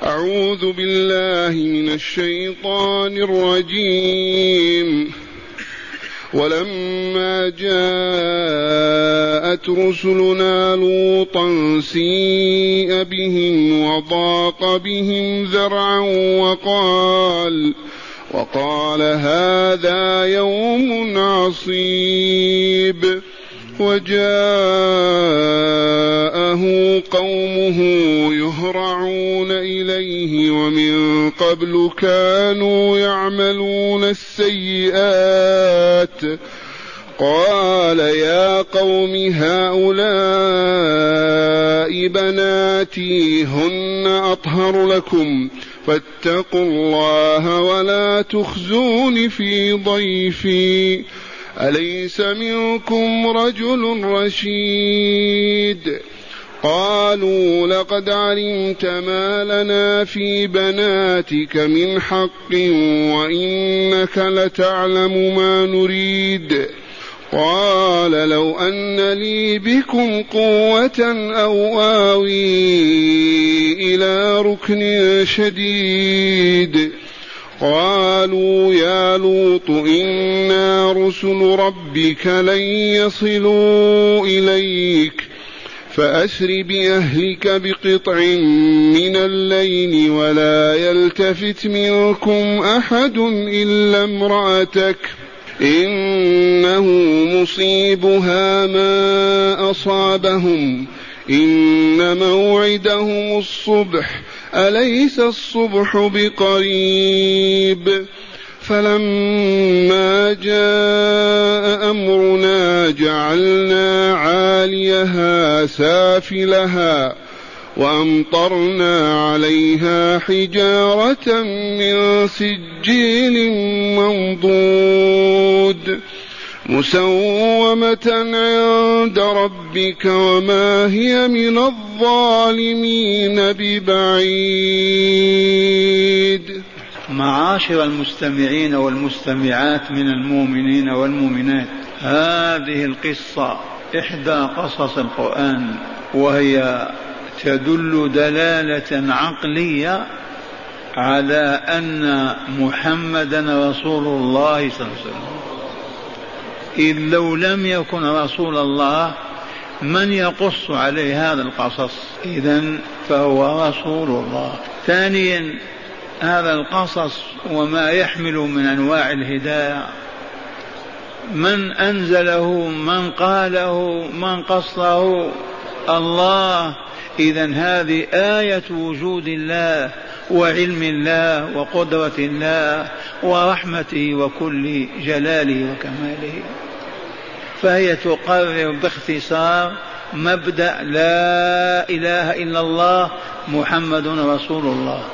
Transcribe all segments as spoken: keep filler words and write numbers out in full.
أعوذ بالله من الشيطان الرجيم. ولما جاءت رسلنا لوطا سيء بهم وضاق بهم ذرعا وقال وقال هذا يوم عصيب. وجاءه قومه يهرعون إليه ومن قبل كانوا يعملون السيئات. قال يا قوم هؤلاء بناتي هن أطهر لكم فاتقوا الله ولا تخزون في ضيفي أليس منكم رجل رشيد. قالوا لقد علمت ما لنا في بناتك من حق وإنك لتعلم ما نريد. قال لو أن لي بكم قوة أو آوي إلى ركن شديد. قالوا يا لوط إنا رسل ربك لن يصلوا إليك فأسر بأهلك بقطع من الليل ولا يلتفت منكم أحد إلا امرأتك إنه مصيبها ما أصابهم إن موعدهم الصبح أليس الصبح بقريب. فلما جاء أمرنا جعلنا عاليها سافلها وأمطرنا عليها حجارة من سجيل منضود مسومة عند ربك وما هي من الظالمين ببعيد. معاشر المستمعين والمستمعات من المؤمنين والمؤمنات، هذه القصة إحدى قصص القرآن، وهي تدل دلالة عقلية على أن محمدا رسول الله صلى الله عليه وسلم، إذ لو لم يكن رسول الله من يقص عليه هذا القصص؟ إذن فهو رسول الله. ثانيا، هذا القصص وما يحمل من أنواع الهداية من أنزله، من قاله، من قصه؟ الله. إذن هذه آية وجود الله وعلم الله وقدرة الله ورحمته وكل جلاله وكماله. فهي تقرر باختصار مبدأ لا إله إلا الله محمد رسول الله.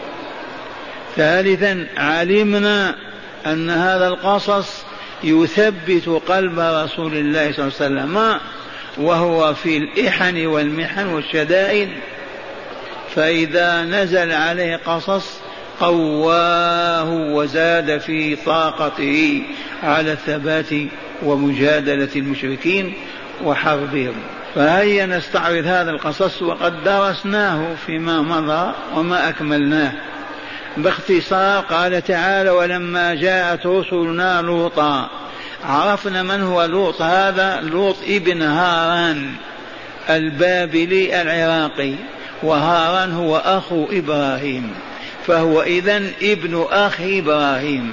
ثالثا، علمنا أن هذا القصص يثبت قلب رسول الله صلى الله عليه وسلم وهو في الإحن والمحن والشدائد، فإذا نزل عليه قصص قواه وزاد في طاقته على الثبات ومجادلة المشركين وحربهم. فهيا نستعرض هذا القصص وقد درسناه فيما مضى وما أكملناه. باختصار، قال تعالى ولما جاءت رسلنا لوطا. عرفنا من هو لوط. هذا لوط ابن هاران البابلي العراقي، وهاران هو أخو إبراهيم، فهو إذن ابن أخ إبراهيم،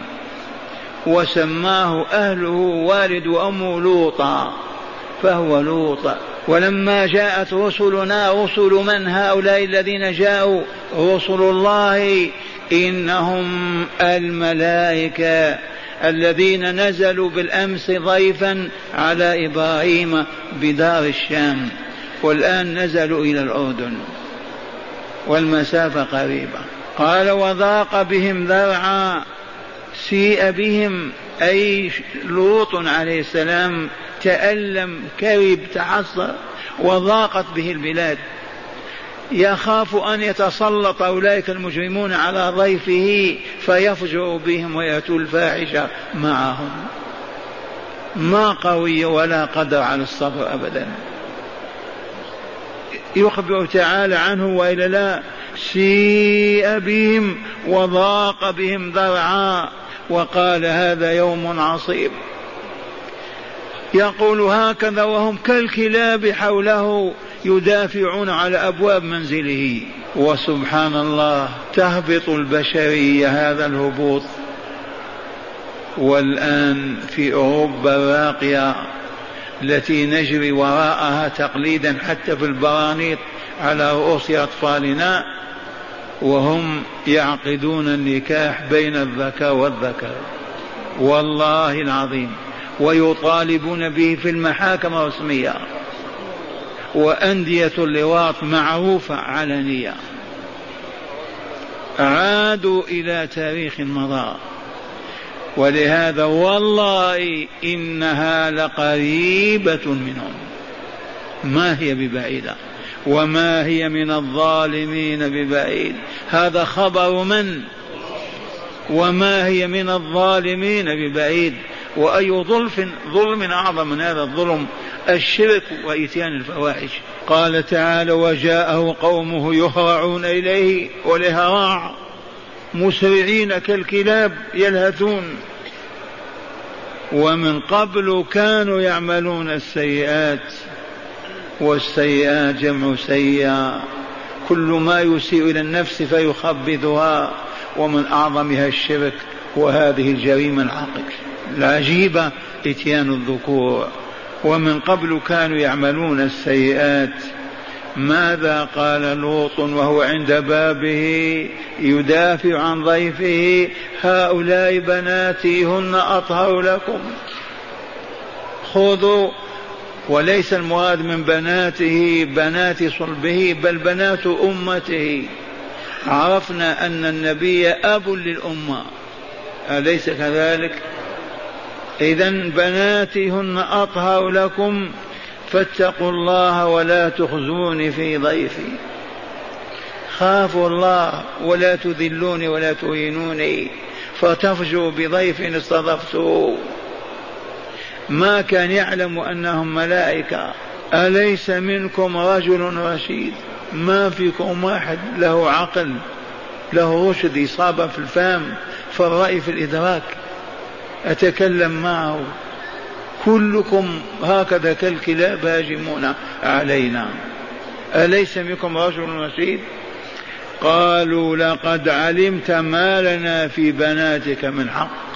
وسماه أهله والد أمه لوطا، فهو لوط. ولما جاءت رسلنا، رسل من هؤلاء الذين جاءوا؟ رسل الله، إنهم الملائكة الذين نزلوا بالأمس ضيفا على إبراهيم بدار الشام، والآن نزلوا إلى الأردن والمسافة قريبة. قال وضاق بهم ذرعا، سيء بهم أي لوط عليه السلام تألم، كرب، تعصر، وضاقت به البلاد، يخاف أن يتسلط أولئك المجرمون على ضيفه فيفجر بهم ويأتوا الفاحشة معهم. ما قوي ولا قدر على الصبر أبدا. يخبر تعالى عنه وإلا لا؟ سيء بهم وضاق بهم ذرعا وقال هذا يوم عصيب. يقول هكذا وهم كالكلاب حوله يدافعون على أبواب منزله. وسبحان الله تهبط البشرية هذا الهبوط. والآن في أوروبا الراقية التي نجري وراءها تقليدا حتى في البرانيط على رؤوس أطفالنا، وهم يعقدون النكاح بين الذكر والذكر والله العظيم، ويطالبون به في المحاكم الرسمية، وأندية اللواط معروفة علنية. عادوا إلى تاريخ مضى. ولهذا والله إنها لقريبة منهم ما هي ببعيدة وما هي من الظالمين ببعيد. هذا خبر من؟ وما هي من الظالمين ببعيد. وأي ظلم ظلم أعظم من هذا الظلم؟ الشرك وإتيان الفواحش. قال تعالى وجاءه قومه يهرعون إليه، والهراع مسرعين كالكلاب يلهثون. ومن قبل كانوا يعملون السيئات، والسيئات جمع سيئة، كل ما يسيء إلى النفس فيخبثها، ومن أعظمها الشرك وهذه الجريمة العجيبة إتيان الذكور. ومن قبل كانوا يعملون السيئات. ماذا قال لوط وهو عند بابه يدافع عن ضيفه؟ هؤلاء بناتي هن أطهر لكم، خذوا. وليس المراد من بناته بنات صلبه بل بنات أمته. عرفنا أن النبي أب للأمة، أليس كذلك؟ إذن بناتي هن أطهر لكم فاتقوا الله ولا تخزوني في ضيفي. خافوا الله ولا تذلوني ولا تهينوني فتفجوا بضيف استضفته. ما كان يعلم أنهم ملائكة. أليس منكم رجل رشيد؟ ما فيكم واحد له عقل له رشد، إصابة في الفهم، في الرأي، في الإدراك، أتكلم معه. كلكم هكذا كالكلاب هاجمون علينا. أليس منكم رجل رشيد؟ قالوا لقد علمت ما لنا في بناتك من حق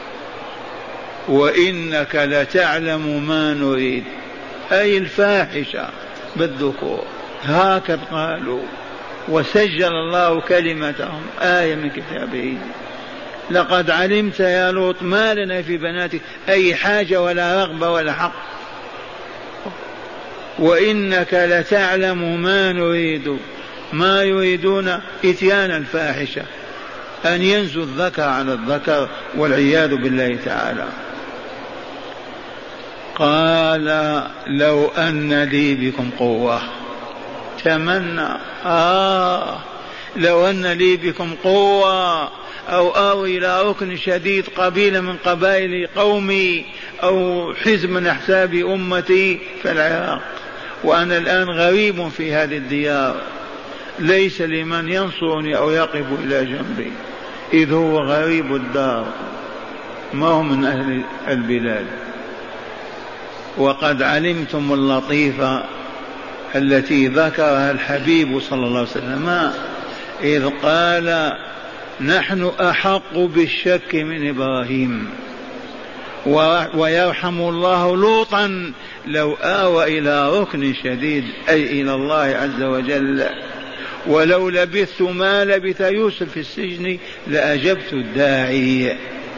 وإنك لتعلم ما نريد، أي الفاحشة بالذكور. هكذا قالوا، وسجل الله كلمتهم آية من كتابه. لقد علمت يا لوط ما لنا في بناتك، أي حاجة ولا رغبة ولا حق، وإنك لتعلم ما نريد. ما يريدون إتيان الفاحشة، أن ينزل الذكر على الذكر والعياذ بالله تعالى. قال لو أن لي بكم قوة، تمنى آه لو أن لي بكم قوة أو آوي إلى ركن شديد، قبيلة من قبائل قومي أو حزب من أحزاب أمتي في العراق، وأنا الآن غريب في هذه الديار، ليس لمن ينصرني أو يقف إلى جنبي، إذ هو غريب الدار ما هو من أهل البلاد. وقد علمتم اللطيفة التي ذكرها الحبيب صلى الله عليه وسلم إذ قال نحن أحق بالشك من إبراهيم ويرحم الله لوطا لو آوى إلى ركن شديد، أي إلى الله عز وجل. ولو لبثت ما لبث يوسف في السجن لأجبت الداعي.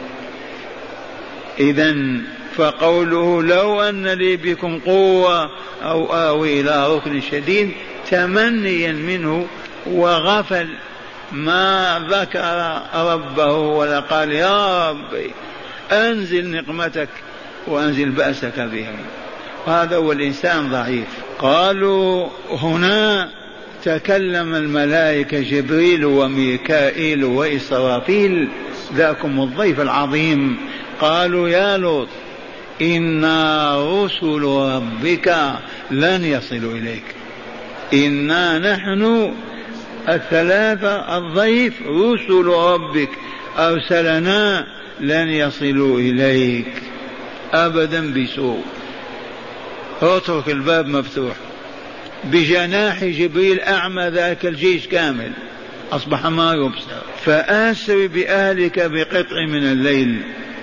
إذن فقوله لو أن لي بكم قوة أو آوي إلى ركن شديد تمنيا منه، وغفل ما ذكر ربه ولا قال يا ربي أنزل نقمتك وأنزل بأسك بهم. هذا هو الإنسان ضعيف. قالوا هنا تكلم الملائكة جبريل وميكائيل وإسرافيل، ذاكم الضيف العظيم. قالوا يا لوط إنا رسل ربك لن يصلوا إليك. إنا نحن الثلاثة الضيف رسل ربك أرسلنا لن يصلوا إليك أبدا بسوء. اترك الباب مفتوح. بجناح جبريل أعمى ذاك الجيش كامل أصبح ما يبصر. فآسر بأهلك بقطع من الليل.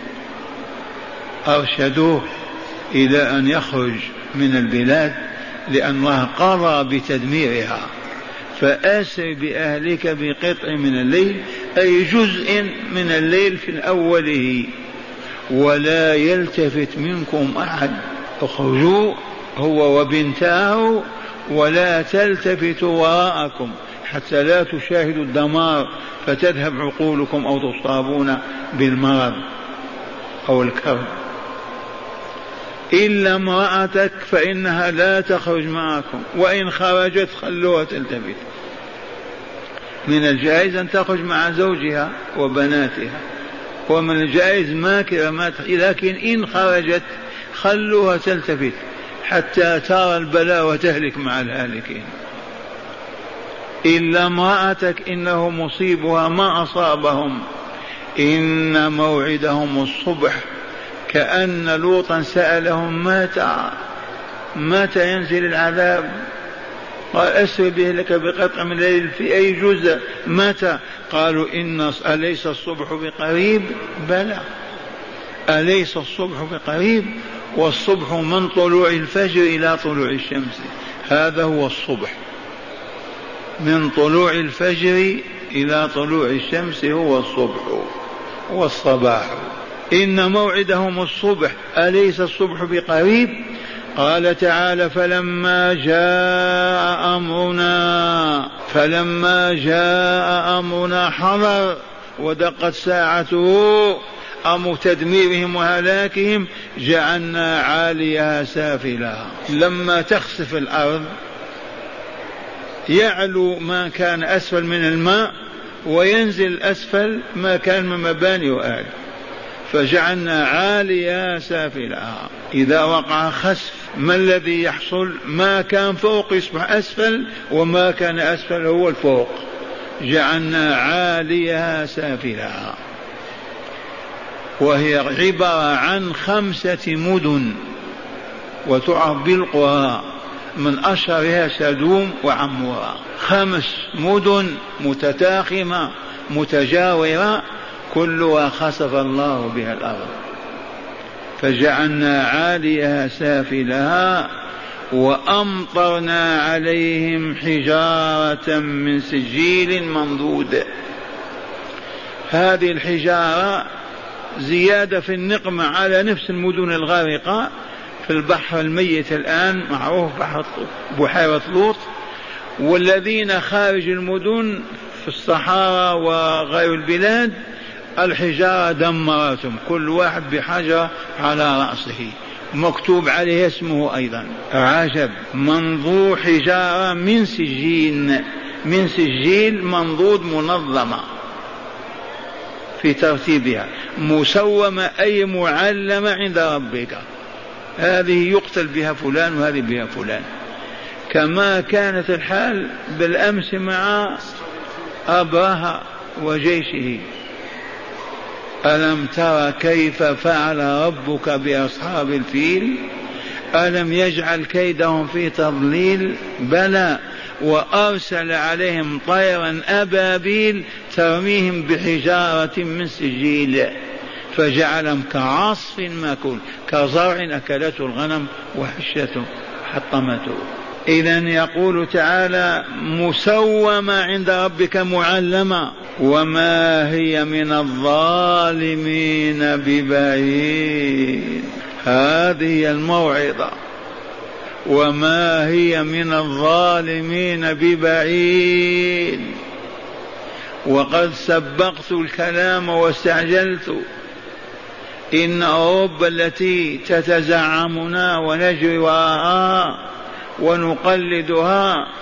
أرشدوه إلى أن يخرج من البلاد لأن الله قضى بتدميرها. فآسر بأهلك بقطع من الليل أي جزء من الليل في أوله ولا يلتفت منكم أحد. اخرجوا هو وبنتاه ولا تلتفتوا وراءكم حتى لا تشاهدوا الدمار فتذهب عقولكم أو تصابون بالمرض أو الكرب. إلا امرأتك فإنها لا تخرج معكم وإن خرجت خلوها تلتفت. من الجائز أن تخرج مع زوجها وبناتها ومن الجائز ما كرمات، لكن إن خرجت خلوها تلتفت حتى ترى البلاء وتهلك مع الهالكين. إلا امرأتك إنه مصيبها ما أصابهم إن موعدهم الصبح. كأن لوطا سألهم متى متى ينزل العذاب؟ قال أسر به لك بقطع من الليل في أي جزء متى؟ قالوا إن أليس الصبح بقريب؟ بلى أليس الصبح بقريب. والصبح من طلوع الفجر إلى طلوع الشمس، هذا هو الصبح. من طلوع الفجر إلى طلوع الشمس هو الصبح والصباح. إن موعدهم الصبح أليس الصبح بقريب. قال تعالى فلما جاء أمرنا فلما جاء أمرنا حضر ودقت ساعته أمر تدميرهم وهلاكهم جعلنا عاليها سافلها. لما تخسف الأرض يعلو ما كان أسفل من الماء وينزل أسفل ما كان من مباني وآل، فجعلنا عاليها سافلها. إذا وقع خسف ما الذي يحصل؟ ما كان فوق يصبح أسفل وما كان أسفل هو الفوق. جعلنا عاليها سافلها. وهي عبارة عن خمسة مدن وتعرف بالقرى من أشهرها سدوم وعمورة. خمس مدن متتاخمة متجاورة كلها خسف الله بها الأرض. فجعلنا عاليها سافلها وأمطرنا عليهم حجارة من سجيل منضود. هذه الحجارة زيادة في النقمة على نفس المدن الغارقة في البحر الميت الآن معروف بحر بحيرة لوط، والذين خارج المدن في الصحراء وغير البلاد الحجارة دمرتهم كل واحد بحجر على رأسه مكتوب عليه اسمه أيضا. عجب. منظور حجارة من سجين من سجيل منضود منظمة في ترتيبها مسومة أي معلمة عند ربك. هذه يقتل بها فلان وهذه بها فلان، كما كانت الحال بالأمس مع أبرهة وجيشه. ألم تر كيف فعل ربك بأصحاب الفيل ألم يجعل كيدهم في تضليل بلى وأرسل عليهم طيرا أبابيل ترميهم بحجارة من سجيل فجعلهم كعصف مأكول كزرع أكلته الغنم وحشته حطمته. إذن يقول تعالى مسومة عند ربك معلمة وما هي من الظالمين ببعيد. هذه الموعظة وما هي من الظالمين ببعيد. وقد سبقت الكلام واستعجلت. إن أوروبا التي تتزعمنا ونجري وراءها ونقلدها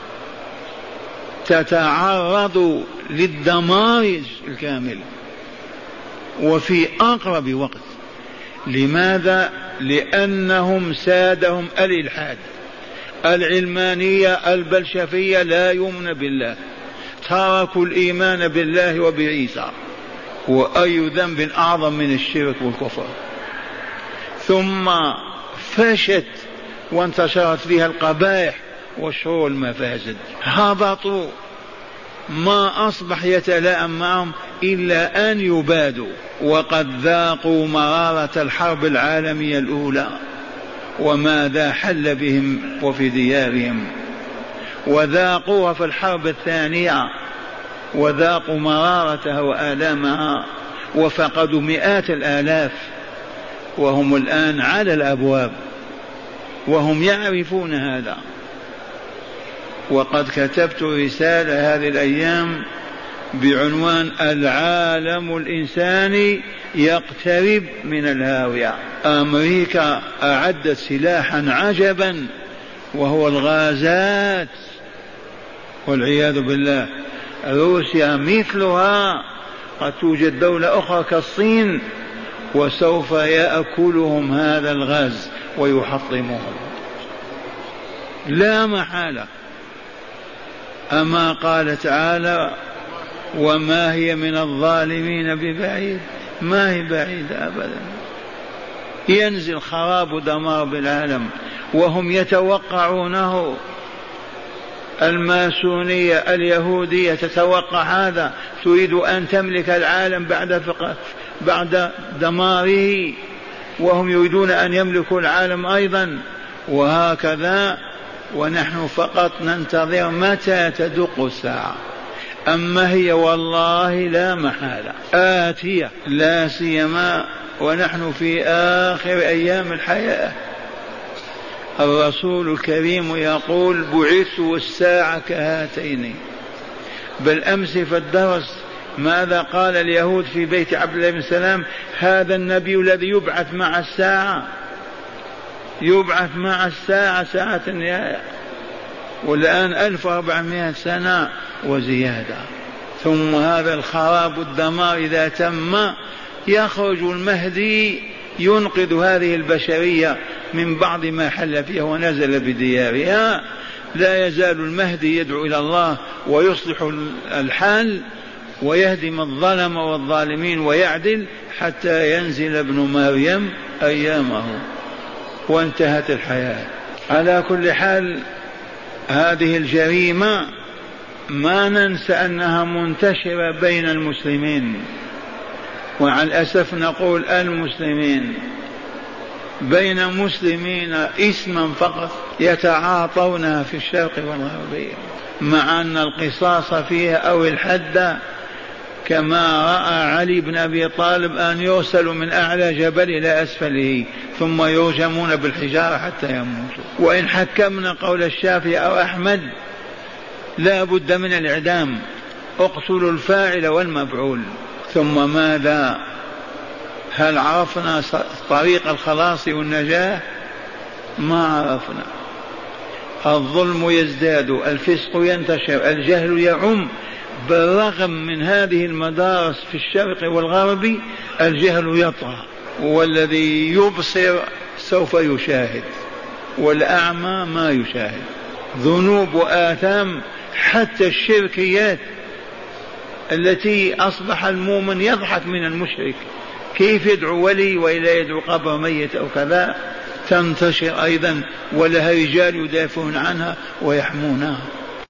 تتعرض للدمار الكامل وفي أقرب وقت. لماذا؟ لأنهم سادهم الإلحاد. العلمانية البلشفية لا يؤمن بالله، تركوا الإيمان بالله وبعيسى، وأي ذنب أعظم من الشرك والكفر. ثم فشت وانتشرت فيها القبائح وشرور المفاسد، هبطوا، ما أصبح يتلائم معهم إلا أن يبادوا، وقد ذاقوا مرارة الحرب العالمية الأولى وماذا حل بهم وفي ديارهم، وذاقوها في الحرب الثانية وذاقوا مرارتها وآلامها وفقدوا مئات الآلاف، وهم الآن على الأبواب وهم يعرفون هذا. وقد كتبت رسالة هذه الأيام بعنوان العالم الإنساني يقترب من الهاوية. أمريكا أعدت سلاحا عجبا وهو الغازات والعياذ بالله، روسيا مثلها، قد توجد دولة أخرى كالصين وسوف يأكلهم هذا الغاز ويحطمهم لا محالة. أما قال تعالى وما هي من الظالمين ببعيد، ما هي بعيدة أبدا، ينزل خراب ودمار بالعالم وهم يتوقعونه. الماسونية اليهودية تتوقع هذا، تريد أن تملك العالم بعد بعد دماره، وهم يريدون أن يملكوا العالم أيضا، وهكذا. ونحن فقط ننتظر متى تدق الساعة. أما هي والله لا محالة آتية، لا سيما ونحن في آخر أيام الحياة. الرسول الكريم يقول بعثت والساعة كهاتين. بل أمس في الدرس ماذا قال اليهود في بيت عبد الله بن سلام؟ هذا النبي الذي يبعث مع الساعة، يبعث مع الساعة ساعة النهاية، والآن ألف وأربعمائة سنة وزيادة. ثم هذا الخراب والدمار إذا تم يخرج المهدي ينقذ هذه البشرية من بعض ما حل فيها ونزل بديارها. لا يزال المهدي يدعو إلى الله ويصلح الحال ويهدم الظلم والظالمين ويعدل حتى ينزل ابن مريم أيامه وانتهت الحياة. على كل حال هذه الجريمة ما ننسى أنها منتشرة بين المسلمين، وعلى الأسف نقول المسلمين، بين مسلمين اسما فقط يتعاطونها في الشرق والغرب، مع أن القصاص فيها أو الحد كما رأى علي بن أبي طالب أن يرسلوا من أعلى جبل إلى أسفله ثم يرجمون بالحجارة حتى يموتوا. وإن حكمنا قول الشافعي أو أحمد لا بد من الإعدام، اقتلوا الفاعل والمفعول. ثم ماذا؟ هل عرفنا طريق الخلاص والنجاة؟ ما عرفنا. الظلم يزداد، الفسق ينتشر، الجهل يعم. بالرغم من هذه المدارس في الشرق والغرب الجهل يطغى، والذي يبصر سوف يشاهد والأعمى ما يشاهد. ذنوب وآثام حتى الشركيات التي أصبح المؤمن يضحك من المشرك، كيف يدعو ولي وإلا يدعو قبر ميت أو كذا، تنتشر أيضا ولها رجال يدافعون عنها ويحمونها.